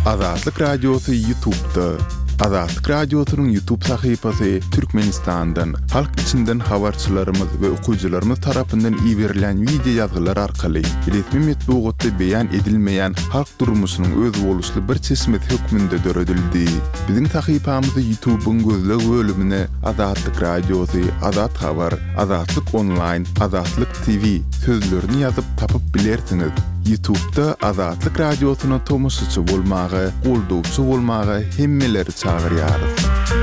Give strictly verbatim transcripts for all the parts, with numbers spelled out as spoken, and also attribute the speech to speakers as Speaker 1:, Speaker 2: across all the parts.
Speaker 1: Azatlyk Radiosu YouTube'da. Azatlyk Radiosu'nun YouTube sayfasy Türkmenistan'dan, halk içinden habarçylarymyz we okuyjylarymyz tarapyndan iýerilen video ýazgylar arkaly resmi metbuatda beýan edilmeýän halk durmuşynyň öz boluşly bir çeşmet hökmünde döredildi. Biziň sayfamyzy YouTube'un gözleg bölümine Azatlyk Radiosu, Azat Habar, Azatlyk Online, Azatlyk T V sözlerini ýazyp tapyp bilersiňiz. YouTube'da Azatlyk Radiosu'na tomusçy bolmagy, goldowçy bolmagy hemmeleri çağırýarys.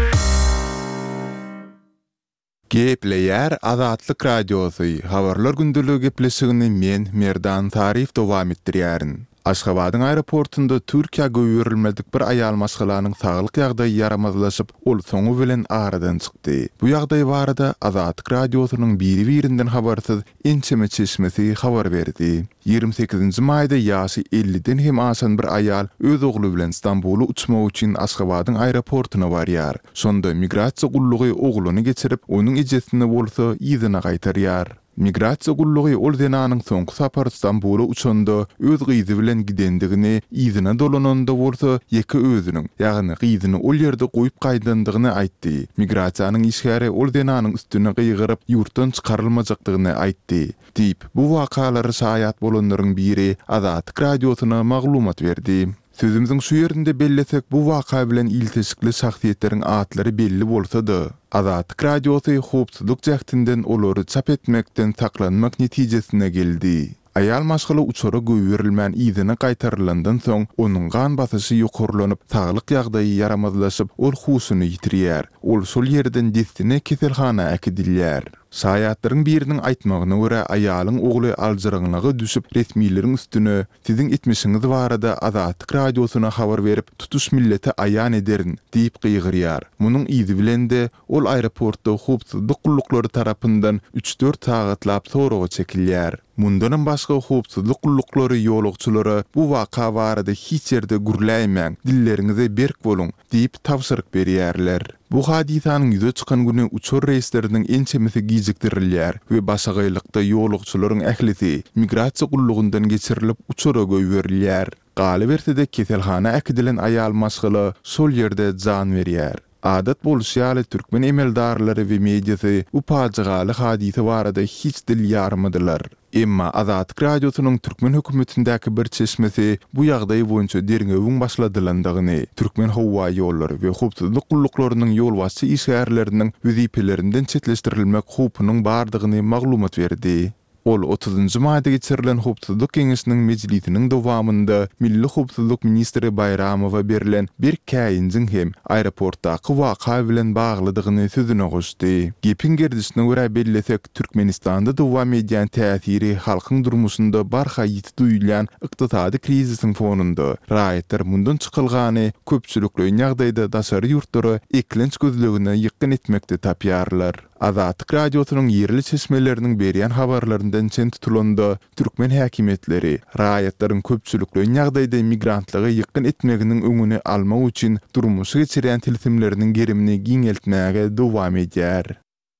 Speaker 1: Gepleýär Azatlyk Radiosu. Habarlar gündeligi gepleşigini men Merdan Tarif dowam etdirýärin. Aşgabatyň aeroportunda Türkiýe göwürilmedik bir aýal maşgalanyň saglyk ýagdaýy yaramazlaşyp, ol soňu bilen aradan çykdy. Bu ýagdaý barada Azatlyk Radiosunyň biri-birinden habarsyz Ençeme Çeşmesi habar berdi. ýygrimi sekizinji maýda ýaşy elliden hem aşan bir aýal öz ogly bilen Istanbuly uçmak üçin Aşgabatyň aeroportuna barýar. Şonda migrasiýa gullugy ogluny geçirip, onuň ejesine bolsa ýyzyna gaýtarýar. Migrasiýa gullugy ol denanyň soňky sapary Istanbuly uçanda öz gyzy bilen gidendigini, ýyzyna dolananda bolsa ýeke özüniň, ýagny gyzyny ol ýerde goýup gaýdandygyny aýtdy. Migrasiýanyň işgäri ol denanyň üstüne gyýgyryp ýurtdan çykarylmajakdygyny aýtdy. Diýip bu wakalary şaýat bolanlaryň biri Azatlyk Radiosuna maglumat berdi. Sözümüzün şu yerinde bellesek bu waka bilen ilteşikli şahsiýetleriň atlary belli bolsa-da, Azatlyk Radiosu howpsuzlyk jahtynden olary çap etmekden saklanmak netijesine geldi. Aýal maşgaly uçara göwürilmän ýyzyna gaýtarylandan soň onuň gan basyşy ýokurlanyp, saglyk ýagdaýy yaramazlaşyp, ol husyny ýitirýär. Ol şol ýerden destine keselhana äkidilýär. Şaýatlaryň biriniň aýtmagyna görä aýalyň ogly aljyryňlygy düşüp resmiýlerin üstüne "Siziň etmişiňiz barada Azatlyk Radiosuna habar berip tutuş milleti aýan ederin" diýip gyýgyrýar. Munyň ýyzy bilen de ol aeroportda howpsuzlyk gulluklary tarapyndan üç dört sagatlap soraga çekilýär. Mundan başga howpsuzlyk gulluklary ýolagçylary bu waka barada hiç ýerde gürläýmäň, dilleriňize berk boluň diýip tapşyryk berýärler. Bu hadisanyň ýüze çykan güni uçur reýsleriniň ençemesi gijikdirilýär we başagaýlykda ýolagçylaryň ählisi migrasiýa gullugyndan geçirilip uçura göýberilýär. Galy bersede keselhana äkidilen aýal maşgaly şol ýerde jan berýär. Adat boluşýaly türkmen emeldarlary we mediasy bu pajygaly hadise barada hiç dil ýarmadylar. Emma Azatlyk Radiosunyň türkmen hökümetindäki bir çeşmesi bu ýagdaý boýunça derňewiň başladylandygyny, türkmen hawa ýollary we howpsuzlyk gulluklarynyň ýolbaşçy işgärleriniň wezipelerinden çetleşdirilmek howpunyň bardygyny maglumat berdi. Ol otuzunji maýda geçirilen howpsuzlyk geňeşiniň mejlisiniň dowamynda Milli Howpsuzlyk ministri Bayramowa berilen bir käýinjiň hem aeroportdaky waka bilen baglydygyny sözüne goşdy. Gepin gerdisine görä bellesek, Türkmenistanda dowam edýän täsiri halkyň durmuşynda barha ýiti duýulan ykdysady krizisiň fonunda raýatlar mundan çykylgany köpçülikli ýagdaýda daşary ýurtlary eklenç gözlegine ýykyn etmekde tapýarlar. Azatlyk Radiosunyň ýerli çeşmeleriniň berýän habarlaryndan çen tutulanda türkmen häkimetleri raýatlaryň köpçülikli ýagdaýda migrantlygy ýykyn etmeginiň öňüni almak üçin durmuşy geçirýän tilsimleriniň gerimini giňeltmäge dowam edýär.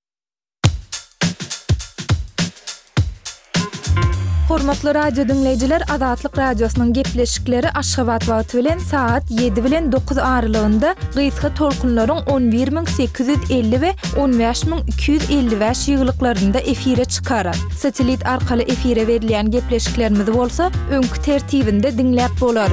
Speaker 2: Hormatly radio dinleýijiler, Azatlyk Radiosunyň gepleşikleri Aşgabat wagty bilen saat ýedi bilen dokuz aralygynda gysga tolkunlaryň on bir min sekiz ýüz elli we on beş min iki ýüz elli beş ýyglyklarynda efire çykarar. Satelit arkaly efire berilýän gepleşiklerimiz bolsa, öňkü tertibinde dinläp bolar.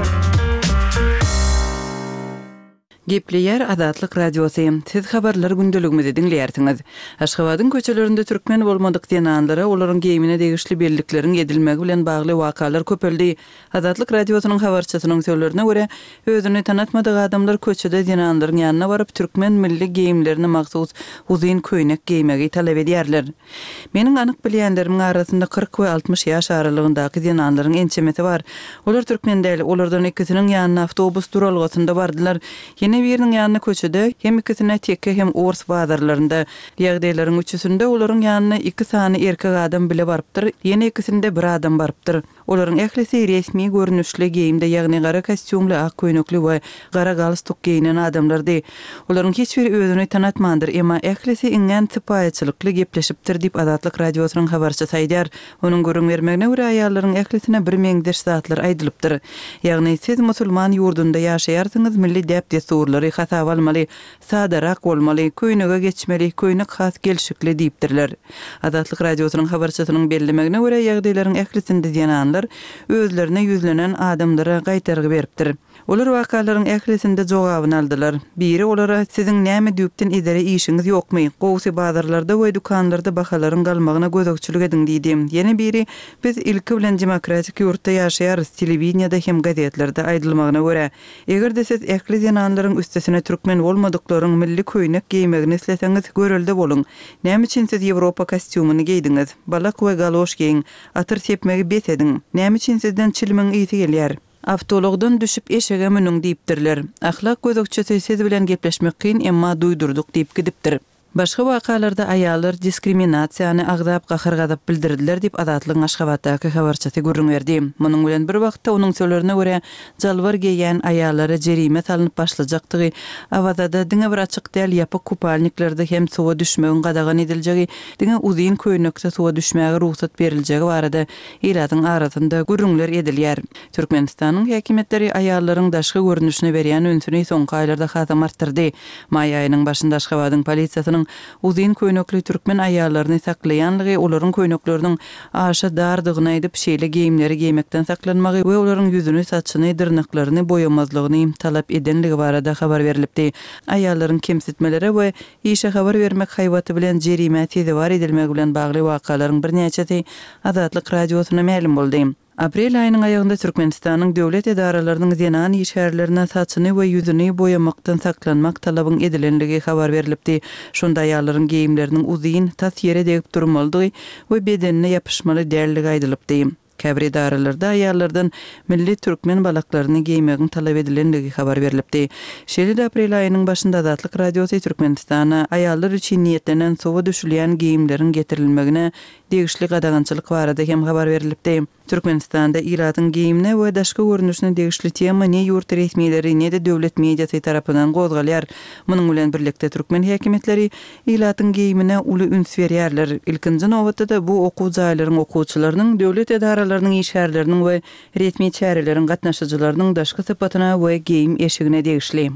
Speaker 3: Gepleýär Azatlyk Radiosu. Siz habarlar gündeligimizi dinleýärsiňiz. Aşgabatyň köçelerinde türkmen bolmadyk denanlara olaryň geýmine degişli bellikleriň edilmegi bilen bagly wakalar köpeldi. Azatlyk Radiosunyň habarçysynyň sözlerine görä, özüni tanatmadyk adamlar köçede denanlaryň ýanyna baryp türkmen milli geýimlerini magsus uzyn köýnek geýmegi talap edýärler. Meniň anyk bilýänleriň arasynda kırk we altmış ýaş aralygyndaky denanlaryň ençemesi bar. Olar türkmen däl, olardan ikisiniň ýanyna awtobus duralgysynda bardylar. Ene birinin ýanyna köçede hem ikisine tekke hem ors bazarlarında ýagdaýlaryň üçüsinde olaryň ýanyna iki sany erkek adam bile barıpdyr, ýene ikisinde bir adam barıpdyr. Olaryň ählisi resmi görnüşli geyimde, ýagny gara kostyumly, ak köýnekli we gara galstuk giyinen adamlardy. Olaryň hiçbir özüni tanatmandyr, emma ählisi iňen sypaýatçylykly gepleşipdir diýip Azatlyk radiosynyň habarçy saýdar. Onuň görüň bermegine görä aýallaryň ählisine bir meňdeş zatlar aýdylypdyr. Ýagny siz musulman ýurdunda ýaşaýarsyňyz, milli dep desurlary hasaba almaly, sadarak bolmaly, köýnege geçmeli, köýnek has gelşikli diýipdirler. Azatlyk radiosynyň habarçysynyň bellemegine görä ýagdaýlaryň ählisinde ýananlar özlerine yüzlenen adamlara gaýtargy beripdir. Olar wakalaryň ählisinde jogabyny aldylar. Biri olara siziň näme diýipden idare işiňiz ýokmy? Gowsy bazarlarda we dukanlarda bahalaryň galmagyna gözükçülük ediň diýdim. Ýene biri biz ilki bilen demokratik ýurtda ýaşaýarys, telewizionyada hem gazetlerde aýdylmagyna görä. Egerde siz ähli ýananlaryň üstesine türkmen bolmadyklaryň milli köýnek giýmegini isleseňiz görelde boluň. Näme üçin siz Ýewropa kostyumyny giýdiňiz? Balak we galoş giýiň, atyr sepmegi bet ediň. Näme üçin sizden çilmeň ýiti gelýär? Avtologdan düşüp eşege münüň diýipdirler. Ahlak gözükçüsi siz bilen gepleşmek kyn, emma duýdurduk diýip gidipdir. Başga wakalarda aýallar diskriminasiýany agdap gahargadap bildirdiler diýip Azatlygyň Aşgabatdaky habarçysy görüň berdi. Munyň bilen bir wagtda onuň söýlerine görä jalwar giýen aýallara jerime salynıp başlajakdygy, awazada diňe bir açyk däl ýapyk kupalniklarda hem suwa düşmegin gadagan ediljegi, diňe uzyn köýnekde suwa düşmäge ruhsat beriljegi barada ýylatyň arasynda görüňler edilýär. Türkmenistanyň häkimetleri aýallaryň daşky görnüşine berýän önsüni soňky aýlarda hasam artdyrdy. May aýynyň başynda Aşgabatyň polisiýasynyň uzyn köýnekli türkmen aýallaryny saklaýanlygy, olaryň köýnekleriniň aşa dardygyny aýdyp şeýle giyimleri giýmekden saklanmagy we olaryň ýüzüni, saçyny, dyrnaklaryny boýamazlygyny talap edenligi barada habar berilipdi. Aýallaryň kemsitmeleri we işe habar bermek haýwaty bilen jerime tezewar edilmegi bilen bagly wakalaryň birnäçesi Azatlyk radiosyna ma'lum boldy. Aprel aýynyň aýagynda Türkmenistanyň döwlet edaralarynyň zenan işgärlerine saçyny we ýüzüni boýamakdan saklanmak talabyň edilenligi habar berilipdi. Şonda aýallaryň giyimleriniň uzyn, tas ýere degip durmalydygy we bedenine ýapyşmaly dälligi aýdylypdy. Käbir edaralarda aýallardan milli türkmen balaklaryny giýmegin talap edilenligi habar berilipdi. Şeýle aprel aýynyň başynda Azatlyk radiosy Türkmenistana aýallar üçin niýetlenen sowa düşülýän giyimleriň getirilmegine degişli gadagançylyk barada hem habar berilipdi. Türkmenistanda ýylatyň giyimine we daşky görnüşine degişli tema ne ýurt resmiýetleri ne de döwlet mediasy tarapyndan gozgalýar. Munyň bilen birlikde türkmen häkimetleri ýylatyň giyimine uly üns berýärler. Ilkinji nowatda da bu okuw jaýlarynyň okuwçylarynyň, döwlet edaralarynyň işgärleriniň we resmi çäreleriň gatnaşyjylarynyň daşky sypatyna we giyim eşigine degişli.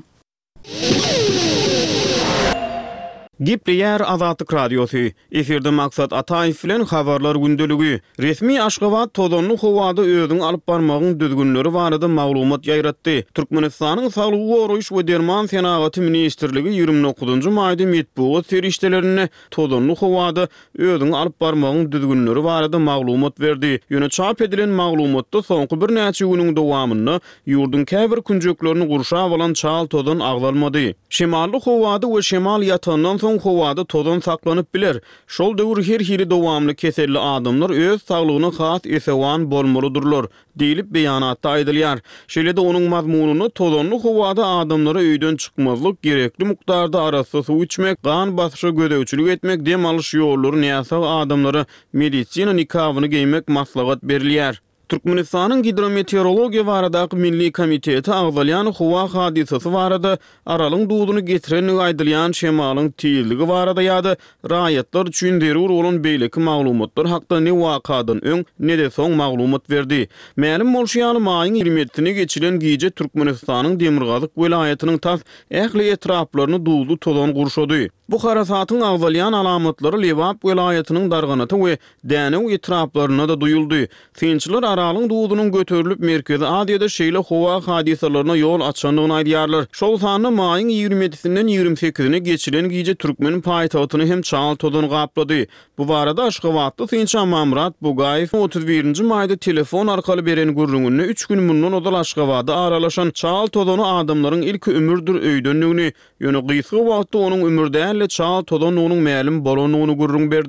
Speaker 4: Gepleýär Azatlyk radiosu. Eferde maksat Ataýew bilen habarlar gündeligi. Resmi Aşgabat tozonly howada özüň alyp barmagyň düzgünleri barada maglumat ýaýratdy. Türkmenistanyň Saglygy goraýyş we derman senagaty ministrligi ýygrimi dokuzunçy maýda medpuat serişdelerini tozonly howada özüň alyp barmagyň düzgünleri barada maglumat berdi. Ýöne çap edilen maglumatda soňky bir näçe günüň dowamyny ýurdun käbir künjeklerini gurşap alan çal tozon aglalmady. Şemally howada we şemal ýatandan soň howada tozon saklanyp biler. Şol döwür her hili dowamly keselli adamlar öz saglygyna has esewan bolmalydyrlar diýilip beýanatda aýdylýar. Şeýle-de onuň mazmunyny tozonly howada adamlara öýden çykmazlyk, gerekli mukdarda arasy suw içmek, gan basşy gödäwçilik etmek, dem alyş ýollary näsa adamlara medisina nikabyny giýmek maslahat berilýär. Türkmenistanyň hidrometeorologiýa baradaky milli komiteti agzalýan howa hadisesi barada aralyň duduny getiren aýdylýan şemalyň tiýilligi barada ýa-da raýatlar üçin derur bolan beýleki maglumatlar hakda ne wakadan öň ne de soň maglumat berdi. Ma'lum bolşýaly maýyň ýygrimi ýedisine geçilen giýje Türkmenistanyň Demirgazyk welaýatynyň tas ähli etraplaryny dudu tozon gurşady. Bu harasatyň agzalýan alamatlary Lewap welaýatynyň darganaty we Dänew etraplaryna da duýuldy. Finçiler aralyň dudunyň göterilip merkezi Adyada şeýle howa hadisalaryna ýol açanlygyny aýdýarlar. Şol sany maýyň ýygrimi ýedisinden ýygrimi sekizine geçilen giýje türkmen paýtagtyny hem çal tozon gaplady. Bu barada Aşgabatda Finça Mamrat Bugaýew otuz birinçi maýda telefon arkaly beren gurrungyny üç gün mundan odal Aşgabatda aralaşan çal tozony adamlaryň ilki ömürdir öýdenligini, ýöne gysga wagtda onuň ömürde elle çal tozon onuň ma'lum bolanyny gurrun berdi.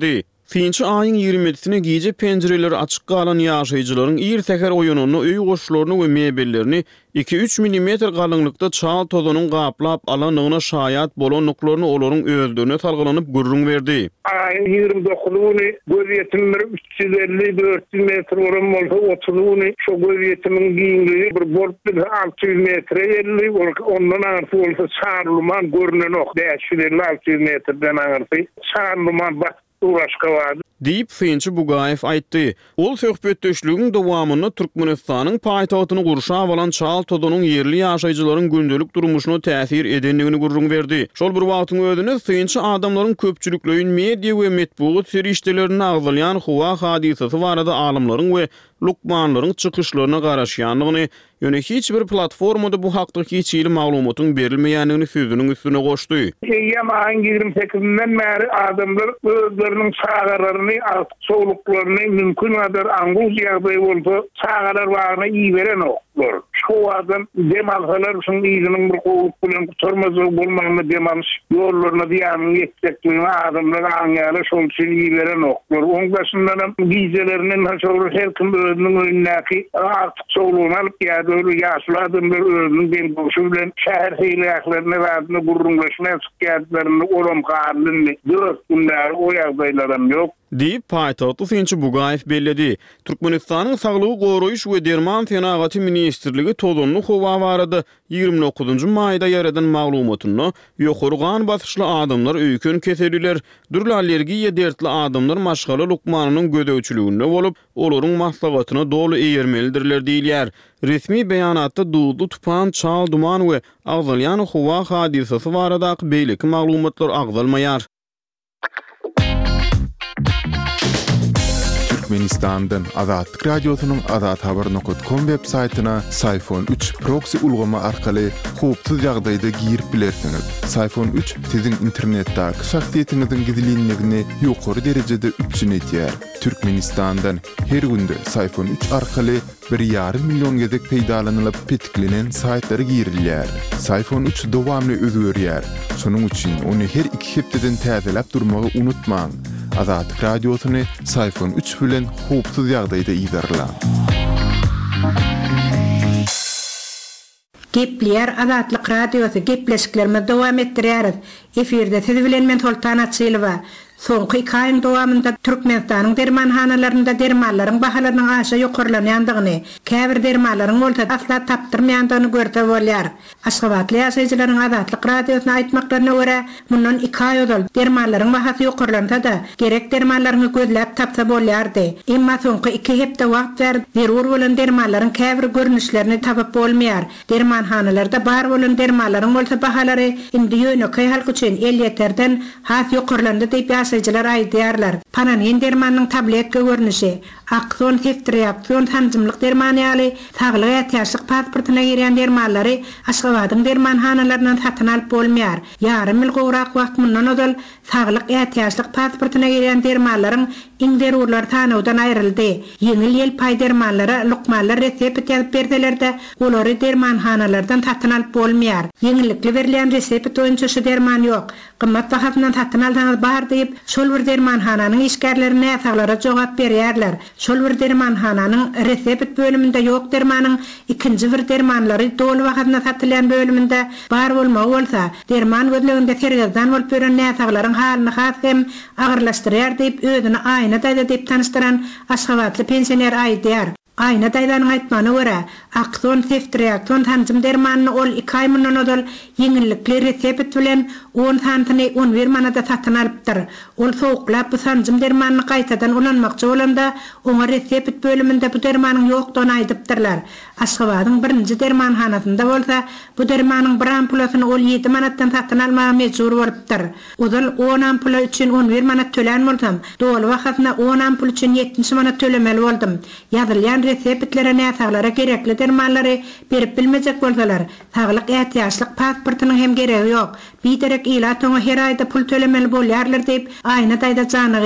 Speaker 4: Finçi ayın ýygrimi ýedisine giýje penjireleri açyk galan ýaşaýjylaryň ir teker oýununy, öý goşularyny we mebellerini iki üç milimetr galyňlykda çal tozanyň gaplap alanyna şaýat bolan noklarını olaryň özlerine salgylanyp gurrun berdi.
Speaker 5: Ayın ýygrimi dokuzyny göz ýetimleri üç yüz elli dört yüz metr bolan bolsa otuzyny şo göz ýetimiň giňligi bir bolup bir altı yüz metre elli ondan arty bolsa sarlyman görünen ok beş yüz elli altı yüz metrden arty sarlyman bak Uraşkawady
Speaker 4: diýip Finçi Bugaýew aýtdy. Ol söhbetdeşligiň dowamyny Türkmenistanyň paýtagtyny gurşap alan çal tozanyň yerli ýaşaýjylaryň gündelik durmuşyna täsir edenligini gurrun berdi. Şol bir wagtyň özünde Finçi adamlaryň köpçülikleýin media we metbuat serişdelerini agzalyan Huwa hadisesi barada alymlaryň we lukmanlaryň çykyşlaryna garaşýanlygyny, ýöne hiç bir platformada bu hakda hiç ýyly maglumatyň berilmeýänligini sözüniň üstüne goşdy.
Speaker 5: Ýa ayın ýygrimi sekizinden bäri adamlar özleriniň çağararyny, soğuklaryny mümkin kadar angus ýagdaý bolsa çağarar bagyna iýberen oklar. Şu adam demalhalar şuň ýygynyň bir gowuk bilen turmazy bolmagyny demal ýollaryna diýany ýetjekdigini adamlar aňýaly şol üçin iýberen oklar. Oňdaşyndan giýjelerini şol her kim özüniň öňündäki artyk soğulugyny alyp ýa-da ýaşly adamlar özüniň ben boşu bilen şäher heýleýäklaryny radyny gurrunlaşma skýatlaryny olam garlyny dört günler o ýagdaýlarym ýok.
Speaker 4: Diýip paýtagty Finçi Bugaýew belledi. Türkmenistanyň Saglygy goraýyş we derman tenagaty ministrligi tozanly howa barada ýygrimi dokuzunçy maýda ýaradan maglumatyny ýokurgan basışly adamlar öýkün keseliler, dürli allergiýa dertli adamlar maşgala lukmanynyň gödöwçüliginde bolup, olaryň maslagatyna dolu eýermelidirler diýilýär. Resmi beýanatda duýdy tupan, çal, duman we agzalyan howa hadisesi baradaky beýleki maglumatlar agzalmaýar.
Speaker 1: Türkmenistan'dan Azatlyk Radiosynyň azat habar nokta com web saytyna Sayfon üç proxy ulgama arkaly howpsuz ýagdaýda girip bilersiňiz. Sayfon üç siziň internetdäki şahsiýetiňiziň gizlinligini ýokary derejede üçin etýär. Türkmenistan'dan her günde Sayfon üç arkaly bir ýarym million gezek peýdalanylyp petiklenen saytlary girilýär. Sayfon üç dowamly özgörýär. Şonuň üçin ony her iki hepdeden täzelep durmagy unutmaň. Azatlyk Radiosyny Sayfon üç bilen howpsuz ýagdaýda iýdirler.
Speaker 6: Gepler Azatlyk Radiosy gepleşiklerimi dowam etdirýär. Eferde siz bilen men Sultan Açylywa. Soňky iki aýyň dowamynda Türkmenistanyň dermanhanalarynda dermanlaryň bahalarynyň aşa ýokurlanýandygyny, käbir dermanlaryň bolsa asla tapdyrmaýandygyny görse bolýar. Aşgabatly ýaşaýjylaryň Azatlyk Radiosyna aýtmaklaryna görä, mundan iki aý ödül dermanlaryň bahasy ýokurlanda da gerek dermanlaryny gözläp tapsa bolýardy. Emma soňky iki hepde wagt ber, zerur bolan dermanlaryň käbir görnüşlerini tapyp bolmaýar. Dermanhanalarda bar bolan dermanlaryň bolsa bahalary indi ýöneköy halk üçin elli ýeterden has ýokurlandy diýip ýaşaýjylar aýdýarlar. Pananin dermanyň tabletke görnüşi, akson reaksiýon tanjymlyk dermany ýaly saglyk ýaşyk pasportyna giren dermanlary Aşgabatyň dermanhanalaryndan satyn alyp bolmaýar. Ýarym ýyl gowrak wagt mundan ödül saglyk ýaşyk pasportyna giren dermanlaryň iň derurlar tanawdan aýryldy. Ýeňil ýel paý dermanlary lukmanlar resept ýazyp berseler-de, olary dermanhanalardan satyn alyp bolmaýar. Ýeňillikli berilen resept boýunça şu derman ýok. Gymmat bahasyndan satyn alsaňyz bar diýip şol bir dermanhananyň işgärlerine saglara jogap berýärler. Şol bir dermanhananyň resept bölüminde ýok dermanyň ikinji bir dermanlary dolu wagtynda satylan bölüminde bar bolmagy bolsa, derman gözleginde sergezdan bolup beren näsaglaryň halyny hasem agyrlaşdyrýar diýip özüni aýna daýda diýip tanıştyran Aşgabatly pensioner aýdýar. Aýna daýdanyň aýtmany görä, akson reaksiýon tanjym dermanyny ol iki aý mundan ödül ýeňillikli resept bilen on santyny on bir manada satyn alypdyr. Ol sowuklap bu tanjym dermanyny gaýtadan ulanmakçy bolanda, oňa resept bölüminde bu dermanyň ýokdygyny aýdypdyrlar. Aşgabatyň birinji dermanhanasynda bolsa, bu dermanyň bir ampulasyny ol ýedi manatdan satyn almagy mejbur bolupdyr. Ozal on ampula üçin on bir manat tölen bolsam, dolu wagtynda on ampul üçin yetmiş manat tölemeli boldum. Ýazylýan reseptlere näsaglara gerekli dermanlary berip bilmejek bolsalar, saglyk ýaşyk pasportynyň hem geregi ýok. Bir derek ila toňa her aýda pul tölemeli bolýarlar diýip aýna daýda janygyýar.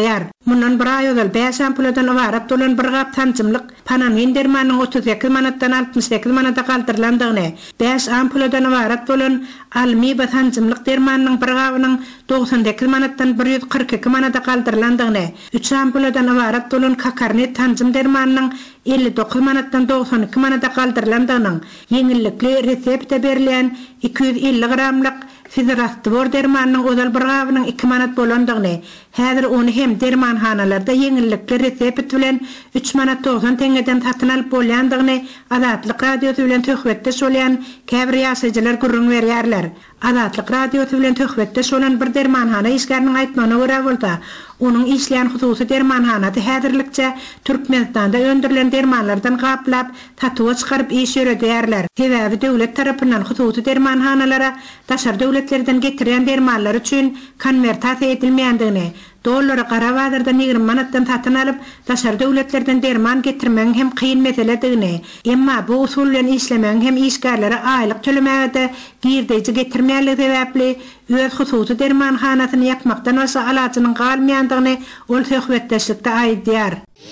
Speaker 6: Mundan bir ay ozal beş ampuladan ibarat olan bir gap tançımlyk pananin dermanyň otuz sekiz manatdan altmış sekiz manata galdyrlandygyny, beş ampuladan ibarat bolan almy batançymlyk dermanyň bir gabynyň doksan sekiz manatdan bir yüz kırk iki manata galdyrlandygyny, üç ampuladan ibarat bolan kakarnet tançym dermanyň elli dokuz manatdan doksan iki manata galdyrlandygyny, yeňillikli resepte berilen iki yüz elli gramlyk Fizrastvor dermanyň ozal bir gabynyň iki manat bolandygyny, häzir onu hem dermanhanalarda yeňillikli resept bilen üç manat doksan teňeden satyn alyp bolýandygyny Azatlyk radiosu bilen töhbetde bolýan käbir ýaşaýjylar gurrun berýärler. Azatlyk radiosu bilen töhbetde bolan bir dermanhana işgäriniň aýtmagyna görä bolsa, onun işleyen hususy dermanhanady häzirlikçe Türkmenistanda öndürilen dermanlardan gaplap, tatuwa çykaryp iş ýöredýärler. Sebäbi döwlet tarapyndan hususy dermanhanalara daşar döwletlerden getiren dermanlar üçin konvertasiýa edilmeýändigini, dollara Garawazardan yigirmi manatdan satyn alyp, daşar döwletlerden derman getirmeň hem kıyın meseledigini, emma bu usul bilen işlemeň hem işgärlere aýlyk tölemäge girdeýji getirmeýärligi sebäpli öz hususy dermanhanasyny ýakmakdan başga alajynyň galmaýandygyny ol söhbetdeşlikde aýdýar.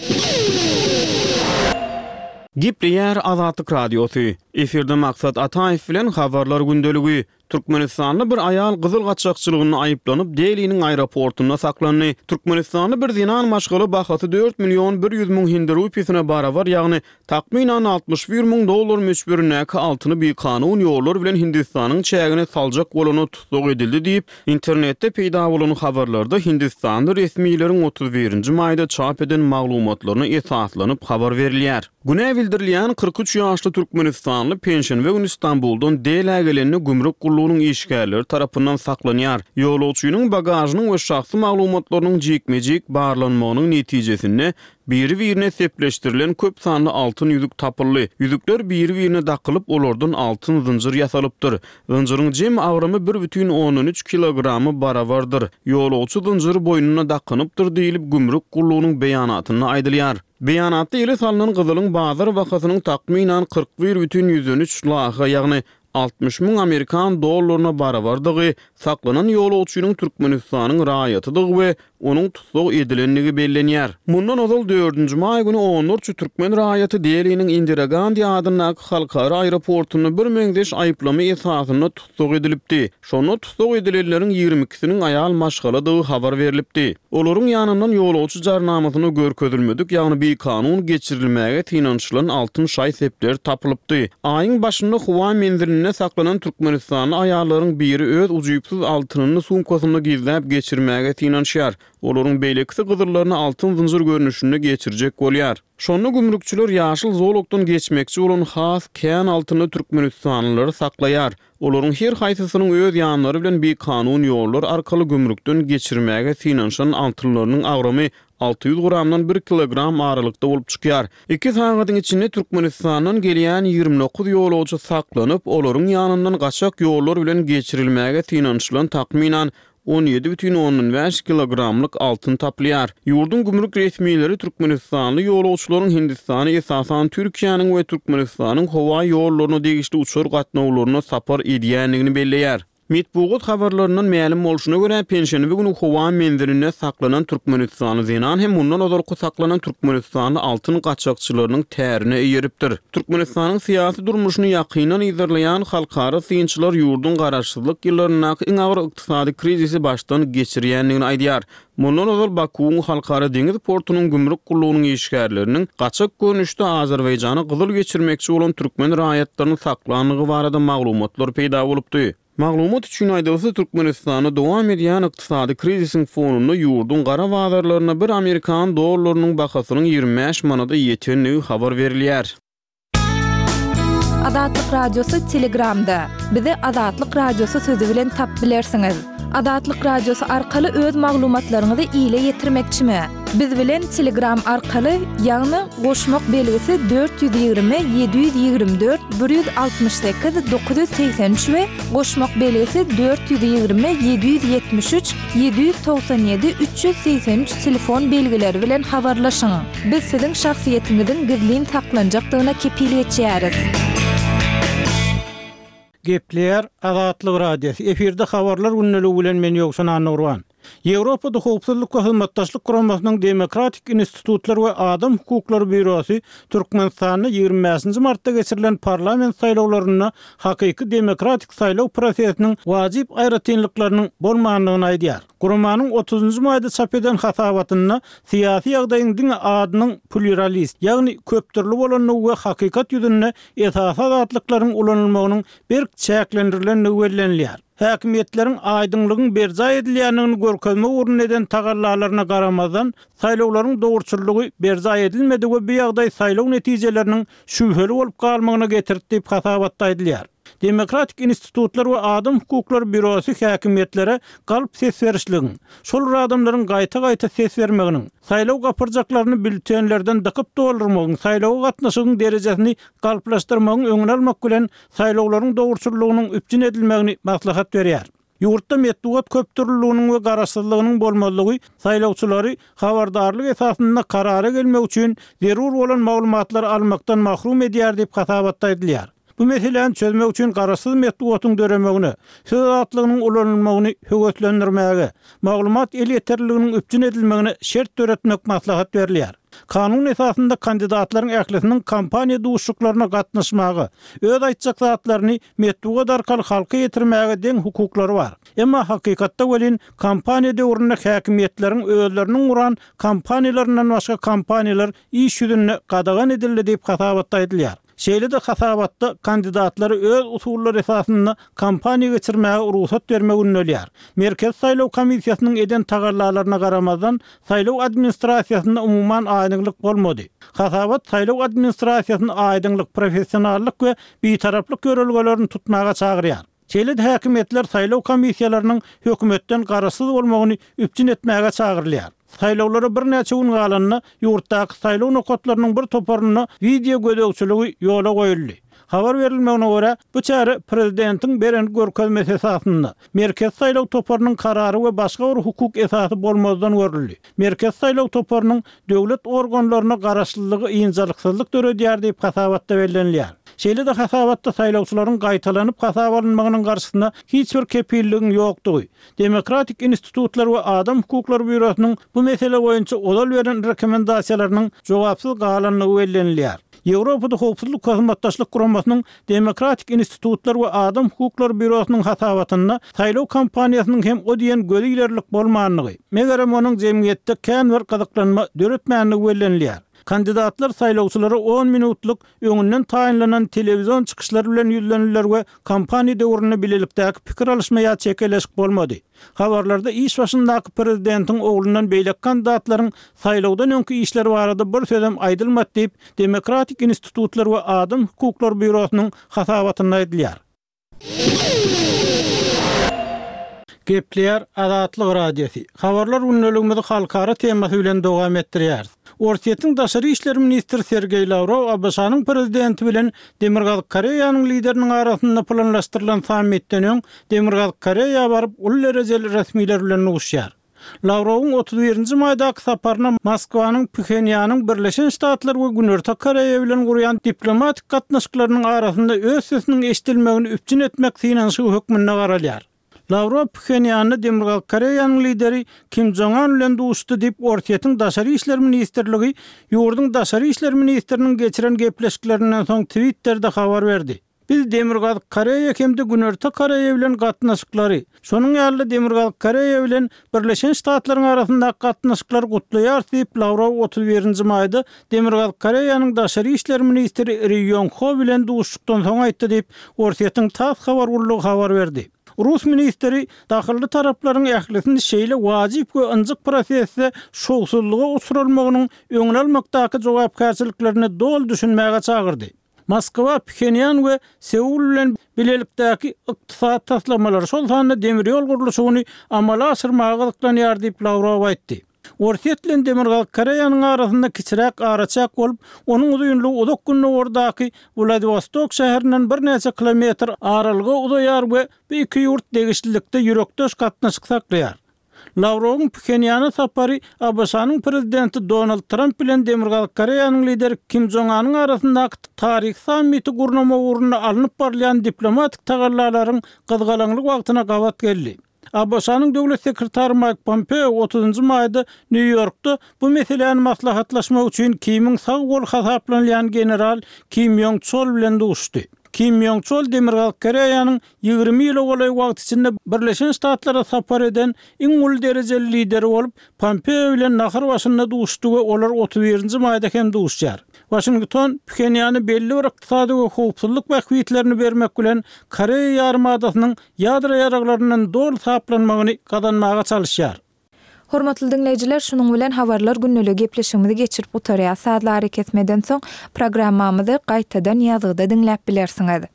Speaker 4: Gepleýär Azatlyk radiosu. Eferde Maksat Ataýew bilen Habarlar gündeligi. Türkmenistanly bir ayal gyzyl gaçakçylygyny aýyplanyp Delhi'niň aeroportuna saklandy. Türkmenistanly bir zinan maşgaly bahasy dört milyon bir yüz ming hindi rupiýasyna barabar, ýagny takminan altmış bir ming dollar meşberindäki altyny bir kanun ýollar bilen Hindistanyň çägine saljak bolany tutsak edildi diýip internetde peýda bolan habarlarda Hindistanda resmiýlerin otuz birinji maýda çap eden maglumatlaryna esaslanyp habar berilýär. Güne bildirilýän kırk üç ýaşly Türkmenistanly pensiýon we Istanbuldan Delhi'ye gelenini gümrük gullugynyň işgärleri tarapyndan saklanýar. Ýolagçynyň bagajynyň we şahsy maglumatlarynyň jekmejek barlanmagynyň netijesinde biri-birine sepleşdirilen köp sanly altyn ýüzük tapyldy. Ýüzükler biri-birine dakylyp olardan altyn zynjyr ýasalypdyr. Zynjyryň jem agramy bir бүтүn on üç kilogramy barabardyr. Ýolagçy zynjyry boýnuna dakanypdyr diýilip gümrük gullugynyň beýanatyny aýdylýar. Beýanatda ýere salynan gyzylyň bazar bahasynyň takminan kırk bir бүтүn yüz on üç laha, ýagny altmış ming Amerikan dollaryna barabardygy saklanan ýolagçynyň Türkmenistanyň raýatydygy we onuň tutsak edilenligi bellenýär. Mundan ozal dördünji may güni on dört Türkmen raýaty Delhi'niň Indira Gandhi adyny halkara aeroportuny bir meňdeş aýyplama esasyna tutsak edilipdi. Şonu tutsak edilenleriň ýigirmi ikisiniň aýal maşgaladygy habar berilipdi. Olaryň ýanyndan ýolagçy jarnamasyny görkezilmedik, ýagny bir kanun geçirilmäge tinançylan altyn şaý sepler tapylypdy. Aýyň başynda Huwa menzilinde saklanan Türkmenistanly aýallaryň biri öz ujuýupsuz altynyny sumkasyna gizläp geçirmäge tinançýar. Olaryň beýlekisi gyzyrlaryny altyn zynjyr görnüşinde geçirjek bolýar. Şonu gümrükçüler ýaşyl zolukdan geçmekçi bolan has kän altyny Türkmenistanlylary saklaýar. Olaryň her haýsysynyň öz ýanlary bilen bir kanun ýollar arkaly gümrükden geçirmäge tinançylan altynlarynyň agramy altı yüz gramdan bir kilogram aralykda bolup çykýar. iki sagatyň içinde Türkmenistanyň gelýän ýigirmi dokuz ýolagçy saklanyp, olaryň ýanyndan gaçak ýollar bilen geçirilmäge tinançylan takminan on yedi бүтүn on beş kilogramlyk altyn taplyar. Ýurdun gümrük resmiýetleri Türkmenistanly ýolagçylaryň Hindistany esasan Türkiýanyň we Türkmenistanyň howa ýollaryna degişli uçur gatnawlaryna sapar edýänligini belleýär. Mitbugat habarlarynyň ma'lum bolşuna görä pensiýony we güni Huwa menziline saklanan Türkmenistany zenan hem mundan ozarky saklanan Türkmenistany altyn gaçakçylarynyň tärini eýeripdir. Türkmenistanyň syýasy durmuşyny ýakynan izlerleýän halkara syýançylar ýurdun garaşsyzlyk ýyllaryna iň agyr ykdysady krizisi başdan geçirýänligini aýdýar. Mundan ozal Bakuň halkara deňiz portunyň gümrük gullugynyň işgärleriniň gaçak görnüşde Azerbaýjany gyzyl geçirmekçi bolan türkmen raýatlarynyň saklanlygy barada maglumatlar peýda bolupdy. Maglumat üçin aýdylsa Türkmenistany dowam edýän ykdysady krizisiň fonunda ýurdun gara bazarlaryna bir Amerikan dollarynyň bahasynyň ýigirmi beş manata ýetenligi habar berilýär.
Speaker 2: Azatlyk radiosu Telegramda. Bizi Azatlyk radiosu sözü bilen tap bilersiňiz. Azatlyk radiosu arkaly öz maglumatlaryňyzy ýyla ýetirmekçimi? Biz bilen Telegram arkaly ýagny goşmak belgisi dört yüz ýigirmi yedi yüz ýigirmi dört bir yüz altmış sekiz dokuz yüz seksen üç we goşmak belgisi dört yüz ýigirmi yedi yüz ýetmiş üç yedi yüz toksan ýedi üç yüz seksen üç telefon belgileri bilen habarlaşyň. Biz siziň şahsiýetiňiziň gizlin saklanjakdygyna kepil etýäris.
Speaker 7: Gepleýär Azatlyk radiosu. Eferde habarlar günneligi bilen men ýoksan Anurwan. Ýewropada howpsuzlyk we hyzmatdaşlyk guramasynyň Demokratik Institutlar we Adam Hukukları Bürosy Türkmenistanyň ýygrimi beşinji martda geçirilen parlament saýlawlaryna hakyky demokratik saýlaw prosesiniň wajyp aýratynlyklarynyň bolmanlygyny aýdýar. Guramanyň otuzunjy maýda çap eden hatawatyna syýasy ýagdaýyň diň adynyň pluralist, ýagny köptürli bolanyny we hakykat ýüzünde esas azatlyklaryň ulanylmagynyň bir çäklendirileni wellenilýär. Häkimetleriň aýdynlygyň berja edilýändigini görkezme urun eden tagallalaryna garamazdan saýlawlaryň dogurçylygy berja edilmedi we bu ýagdaý saýlaw netijeleriniň şübheli bolup galmagyna getirdi diýip hatabatda aýdylýar. Demokratik Institutlar we Adam Hukukları Bürosy häkimetlere galyp ses berişligin, şol adamlaryň gaýta-gaýta ses bermeginiň, saýlaw gapyrjaklaryny bültenlerden dıkyp doldurmagyň, saýlawa gatnaşygyň derejesini galyplaşdyrmagyň öňüne almak bilen saýlawlaryň dogurçylygynyň üpjün edilmegini maslahat berýär. Ýurtda metduat köptürlüğünün we garaşsyzlygynyň bolmalygy saýlawçylary habardarlyk esasynda karara gelmek üçin zerur bolan maglumatlary almakdan mahrum edýär diýip hatabatda aýdylýar. Bu meseleni çözmek üçin garaşsyz metduatyň döremegini, söz azatlygynyň ulanylmagyny höwetlendirmäge, maglumat el ýeterliginiň üpjün edilmegine şert töretmek maslahat berilýär. Kanun esasında kandidatlaryň ählisiniň kampaniýa duşuklaryna gatnaşmagy, öz aýtjak zatlaryny metduat arkaly halka ýetirmäge deň hukuklary bar. Emma hakykatda welin kampaniýa döwründe häkimetleriň özleriniň uran kampaniýalaryndan başga kampaniýalar iş ýüzünde gadagan edildi diýip hatabatda aýdylýar. Şeýle de hatabatda kandidatlary öz usullary esasynda kampaniýa geçirmäge ruhsat bermek ünlülýär. Merkez saýlaw komissiýasynyň eden tagallalaryna garamazdan saýlaw administrasiýasynda umumyň aýdynlyk bolmady. Hatabat saýlaw administrasiýasynyň aýdynlyk, professionallyk we bitaraplyk görelgelerini tutmaga çagyrýar. Şeýle de häkimetler saýlaw komissiýalarynyň hökümetden garaşsyz bolmagyny üpjün etmäge çagyrylýar. Saýlawlara bir näçe gün galanna ýurtdaky saýlaw nokatlarynyň bir toparyna video gödökçüligi ýola goýuldy. Habar berilmegine görä, bu çäre prezidentiň beren görkezmesi esasynda merkez saýlaw toparynyň karary we başga bir hukuk esasy bolmazdan görüldi. Merkez saýlaw toparynyň döwlet organlaryna garaşsyzlygy ýynjylyksyzlyk döredýär diýip hatabatda bellenilýär. Şeýle de hatabatda saýlawçylaryň gaýtalanyp hatabalanmagynyň garşysynda hiç bir kepilligiň ýokdugy. Demokratik Institutlar we Adam Hukukları Bürosynyň bu mesele boýunça olal beren rekomendasiýalarynyň jogapsyz galanlygy bellenilýär. Ýewropada howpsuzlyk we hyzmatdaşlyk guramasynyň Demokratik Institutlar we Adam Hukukları Bürosynyň hatabatyna saýlaw kampaniýasynyň hem o diýen gölilerlik bolmanlygy, megerem onuň jemgyýetde kän bir gyzyklanma döretmänligi bellenilýär. Kandidatlar saýlawçylary on minutluk öňünden taýinlanan telewizyon çykyşlary bilen ýüzlenirler we kampaniýa döwründe bilelikdäki pikir alışmaýa çekeleşik bolmady. Habarlarda iş başyndaky prezidentiň oglundan beýlek kandidatlaryň saýlawdan öňki işleri barada bir sözem aýdylmady diýip Demokratik Institutlar we Adam Hukukları Bürosynyň hatabatyna aýdylýar. Gepleýär Azatlyk radiosi. Habarlar ünlüligimizi halkara temasy bilen dowam etdirýär. Ortiýetiň daşary işler ministri Sergey Lavrov Abşanyň prezidenti bilen Demirgaz Koreýanyň lideriniň arasynda planlaşdyrylan sammitden öň Demirgaz Koreýa baryp ul derejeli resmiler bilen uguşýar. Lavrowyň otuz birinji maýdaky saparyna Moskwanyň, Pxenyanyň, Birleşen Ştatlar we Günerta Koreýa bilen gurýan diplomatik gatnaşyklarynyň arasynda öz sesiniň eşdilmegini üpjün etmek synansy hökmüne garalýar. Lavrov Pxenyanyň Demirgaz Koreýanyň lideri Kim Jong-un bilen duşdy diýip ortiýetiň daşary işler ministrligi ýurduň daşary işler ministriniň geçiren gepleşiklerinden soň Twitter'de habar berdi. Biz Demirgaz Koreýa hemde Günerta Koreýa bilen gatnaşyklary, şonuň ýaly Demirgaz Koreýa bilen Birleşen Ştatlaryň arasynda gatnaşyklary gutlaýar diýip Lavrov otuz birinji maýda Demirgaz Koreýanyň daşary işler ministri Ri Yong-ho bilen duşdukdan soň aýtdy diýip ortiýetiň tas habar urlugy habar berdi. Rus ministri dahilli taraplaryň ählisini şeýle wajyp we ynjyk prosesde şowsuzlyga uçuralmagynyň öňüne almakdaky jogapkärçiliklerini dol düşünmäge çagyrdy. Moskwa, Pxenyan we Seul bilen bilelikdäki ykdysat taslamalary şol sanda demir ýol gurulşyny amala aşyrmaga gyklanýar diýip Lavrov aýtdy. Ortiýetlen Demirgaz Koreýanyň arasynda kiçirek araçak bolup, onuň uzunlygy uzak günne ordaky Vladivostok şäherinden bir näçe kilometr aralyga uzaýar we bu iki ýurt degişlilikde ýürekdeş gatnaşyk saklaýar. Lavrowyň Pxenyana sapary Abşanyň prezidenti Donald Trump bilen Demirgaz Koreýanyň lideri Kim Jong-unyň arasyndaky taryh sammiti gurnama uğruna alınıp barlayan diplomatik tagallalaryň gyzgalaňlyk wagtyna gabat geldi. A B S-nyň döwlet sekretary Mike Pompeo otuzynjy maýda New Yorkda bu meseleni maslahatlaşmak üçin Kim'in sag gol hasaplanýan general Kim Yong-chol bilen duşdy. Kim Yong-chol Demirgal Koreýanyň ýygrimi ýyl golay wagt içinde Birleşen Ştatlara sapar eden iň ul derejeli lideri bolup Pompeo bilen nahar başynda duşdy we olar otuz birinji maýda hem duşýar. Washington Pchenyan'ı belli bir iqtisadi we howpsuzlyk wagtlerini bermek bilen Koreýa ýarymadasynyň ýadro ýaraglarynyň dol saplanmagyny kazanmaga çalışýar.
Speaker 2: Hormatly dinleyijiler, şunun bilen habarlar günnüligi gepleşigimizi geçirip utarýar. Saatlar ketmeden soň programmamyzy gaýtadan ýazgyda dinläp bilersiňiz.